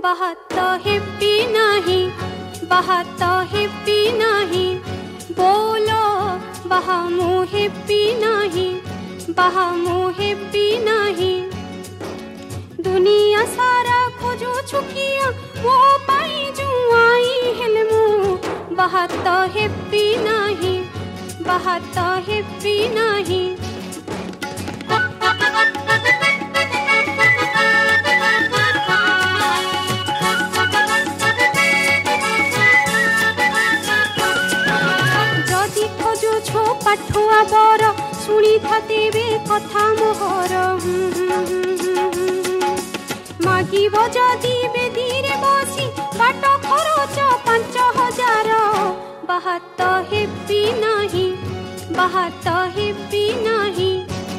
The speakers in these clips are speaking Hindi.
बात हेपी नहीं, बात हेपी नहीं, बोलो बाहा मु हेपी नहीं, बाहा मु हेपी नहीं। दुनिया सारा खोजो छुकिया वो पाई जुआई हेले मु बात हेपी नहीं, बात हेपी नहीं। पाठुआ बर शुणी थातेबे कथा मोहर मागिब जदि बेदीरे बसी बाट खरच 5000 बात हेपी नहीं, बात हेपी नहीं।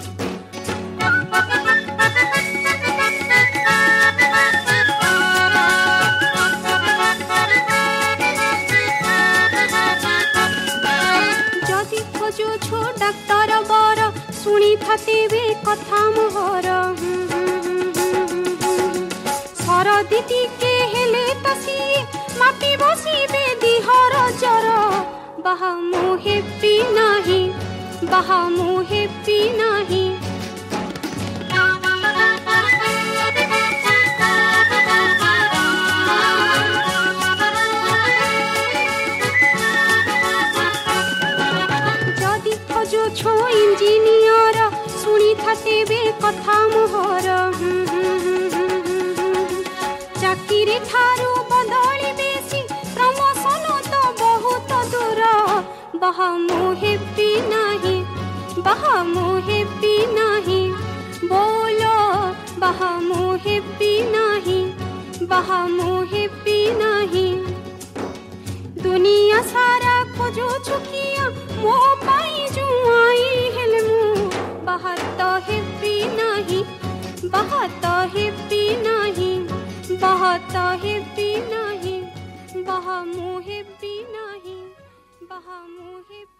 जो छो डाक्तर बर शुणी थातेबे कथा मोहर सरदी टिके हेले तसी मापी बसिबे दिहर जर बाहा मु हेपी नहीं, बाहा मु हेपी नहीं। जो छो इंजीनियर शुणी थातेबे कथा मोहर चाकिरी ठारू बदली बेसी प्रमोशन तो बहुत दूर बाहा मु हेपी नहीं, बाहा मु हेपी नहीं, बोलो बाहा मु हेपी नहीं, बाहा मु हेपी नहीं। दुनिया सारा खोजो छुकिया मो पाई जुआई हेले मु बात हेपी नहीं, बात हेपी नहीं, बात हेपी नहीं, बाहा मु हेपी नहीं, बाहा मु हेपी।